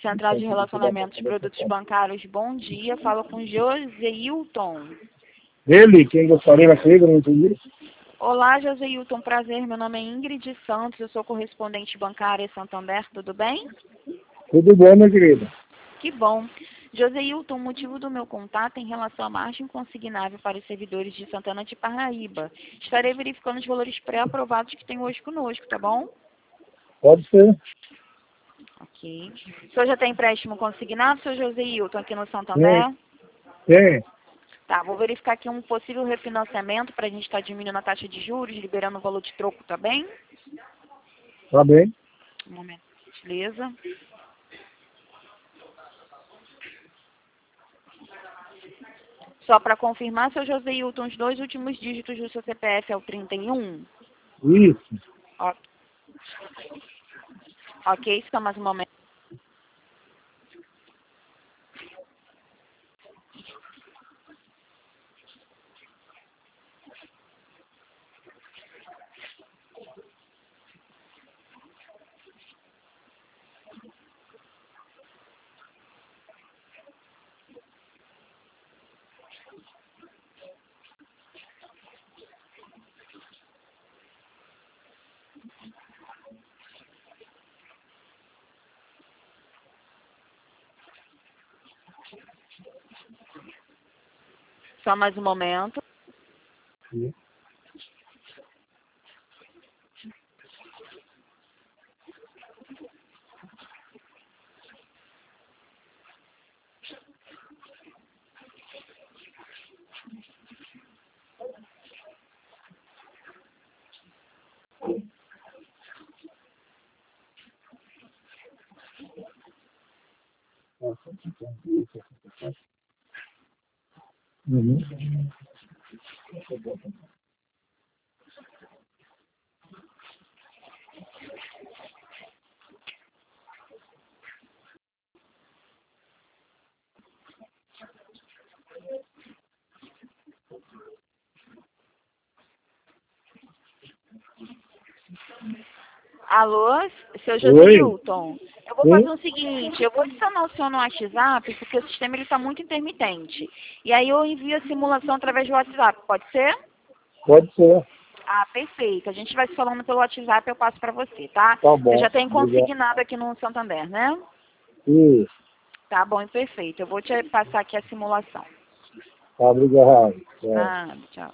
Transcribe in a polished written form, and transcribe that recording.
Central de Relacionamentos e Produtos Bancários, bom dia. Falo com Joseilton. Ele, quem gostaria da coisa, não entendi. Olá, Joseilton, prazer. Meu nome é Ingrid Santos, eu sou correspondente bancária Santander, tudo bem? Tudo bom, minha querida? Que bom. Joseilton, o motivo do meu contato é em relação à margem consignável para os servidores de Santana de Parnaíba. Estarei verificando os valores pré-aprovados que tem hoje conosco, tá bom? Pode ser. Ok. O senhor já tem empréstimo consignado, seu Joseilton, aqui no Santander? Tem. Tá, vou verificar aqui um possível refinanciamento para a gente estar diminuindo a taxa de juros, liberando o valor de troco, tá bem? Tá bem. Um momento, beleza. Só para confirmar, seu Joseilton, os dois últimos dígitos do seu CPF é o 31? Isso. Ok, só mais um momento. Só mais um momento. Sim. Uhum. Alô, seu Joseilton? Eu vou Sim. fazer o seguinte, eu vou adicionar o senhor no WhatsApp, porque o sistema está muito intermitente. E aí eu envio a simulação através do WhatsApp, pode ser? Pode ser. Ah, perfeito. A gente vai se falando pelo WhatsApp, eu passo para você, tá? Tá Você bom. já tem Obrigado. consignado aqui no Santander, né? Isso. Tá bom, perfeito. Eu vou te passar aqui a simulação. Tá, obrigado. Tchau. Nada, tchau.